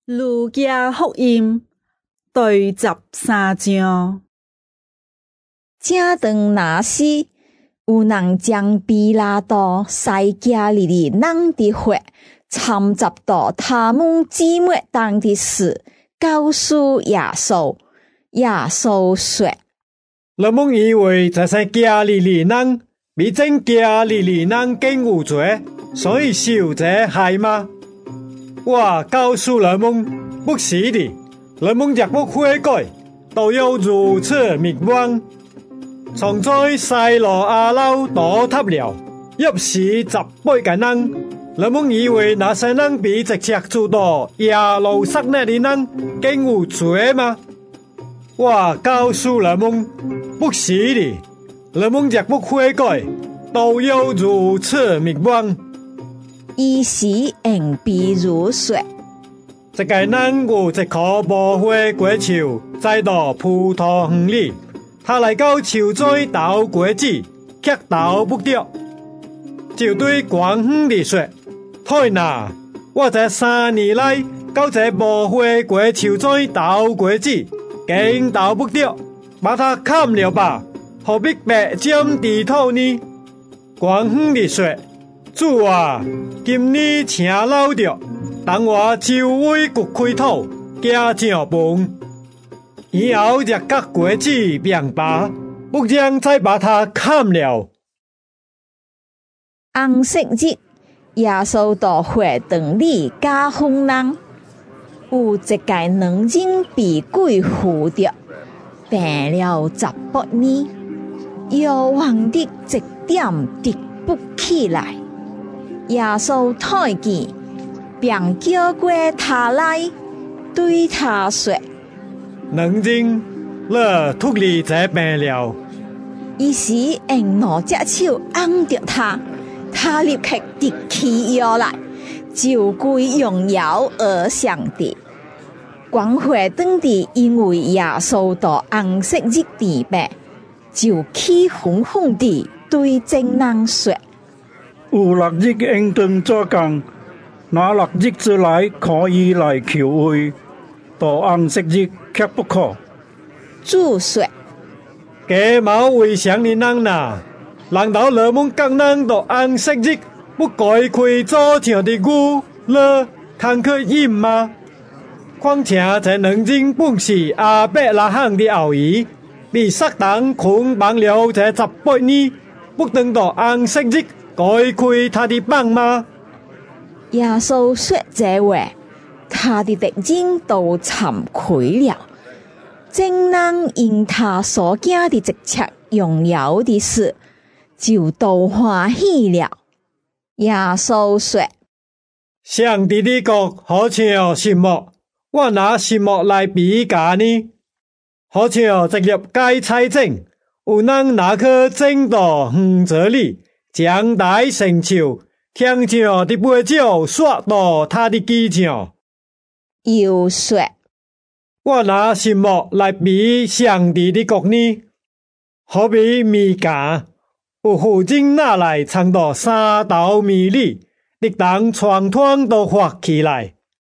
路加福音第13章。 正当那时，有人将比拉多西加利利人的血掺杂到他们姊妹当的事，告诉耶稣。耶稣说：“ 人们以为这些加利利人比真加利利人更有罪，所以受这害吗？我告诉人们，不是的。人们若不悔改，都要如此灭亡。从在西罗亚楼倒塌了，约是18个人。人们以为那些人比直接住到耶路撒冷的人更有罪吗？我告诉人们，不是的。人们若不悔改，都要如此灭亡。 伊是用比如说， 一个人有一棵无花果树栽到葡萄园里，他来到树栽倒果子，却倒不着，就对园园里说：“太哪！我这3年来到这无花果树栽倒果子，竟倒不着，把它砍了吧，何必白占地土呢？”园园里说：“主啊，今年请老着，等我周围掘开土，加上饭，以后若甲果子变拔，不然再把它砍了。” 安息日，耶稣到会堂里教训人，有一个两人被鬼附着，病了18年，药王的一点直不起来。耶稣睇见，便叫过他来，对他说：“ 两人，你脱离这病了。” 伊时用两只手按着他，他立刻直起腰来，就归荣耀而上帝。光会堂的因为耶稣到安息日治病，就气哄哄地对众人说：“ 有6日应当做工，那6日之内可以来求会，到安息日却不可。” 主说：“ 假冒为常的人呐，难道你们工人到安息日不该开早上的牛了，看去饮吗？况且这两人本是阿伯拉罕的后裔，被撒旦捆绑了这18年，不等到安息日该开他的棒吗？” 耶稣说这话，他的敌人都惭愧了。众人因他所行的一切荣耀的事，就都欢喜了。耶稣说：“ 上帝的国好像什么？我拿什么来比较呢？好像一粒芥菜种，有人拿去种到园子里，将大成树，天上的飞鸟刷到他的基上。” 又说：“ 我拿什么来比上帝的国呢？好比米荚，有妇人拿来藏到3斗米里，立当全团都发起来。”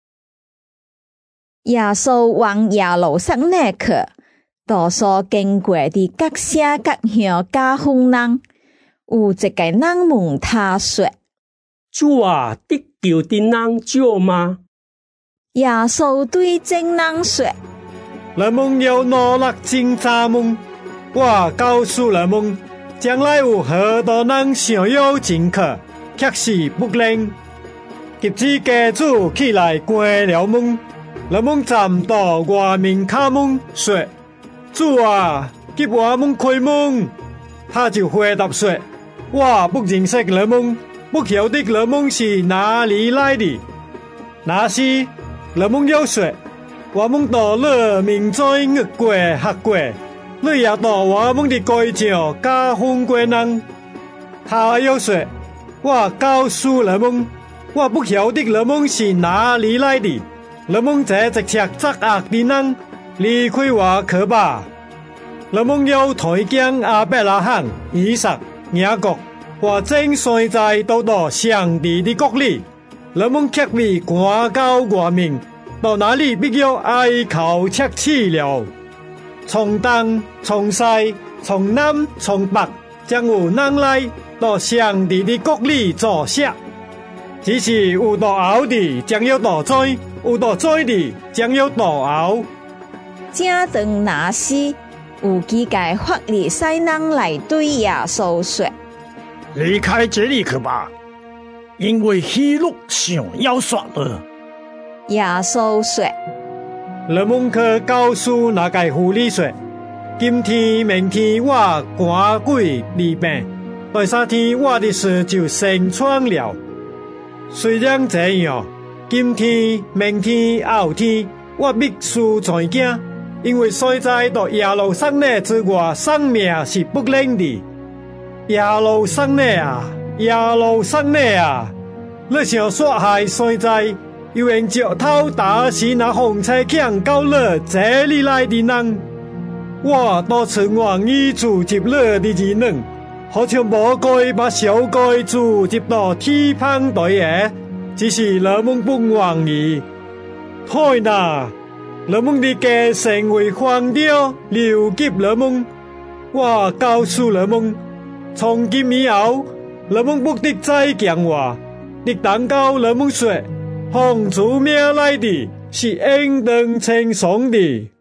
耶稣往耶路撒冷去，到所经过的各社各乡教训人。有一个人问他说：“ 主啊，得救的人少吗？” 耶稣对众人说：“ 人们要努力挣扎们，我告诉人们，将来有许多人想要进去，却是不能。及至家主起来关了门，人们站到外面叩门说：“主啊，给我们开门。”他就回答说：“我不认识人们，不晓得人们是哪里来的。”那时人们又说：“我们到你明在日过黑过，你也到我们的街上教训过人。”他又说：“我告诉人们，我不晓得人们是哪里来的。人们这一切作恶的人，离开我去吧。”人们要推荐阿伯拉罕、以撒、雅各和正衰在都到上帝的国里，人们却被赶到外面， 到哪里必要哀求切齿了。从东、从西、从南、从北，将有人来到上帝的国里坐下。只是有大熬的，将要大災；有大災的，將要大熬。 正當那時，有幾個法利賽人來對耶穌說： 離開這裡去吧，因為希律想要殺了。 耶穌說： 人們去告訴那個婦女說：今天、明天我趕鬼治病，第三天我的事就成全了。雖然這樣，今天、明天、後天，我必須在驚，因為雖在到耶路撒冷之外，生命是不能的。耶路撒冷啊，耶路撒冷啊！你想殺害雖在，有人腳頭打死那紅車強到你這裡來的人，我多次願意組織你的異能。好像魔鬼把小鬼組織到天棚隊嘅，只是人們不願意。太難，人們的計成為荒掉，留給人們。我告訴人們，從今以後，人們不得再講話，你當告人們說，奉主名來的是應當稱頌的。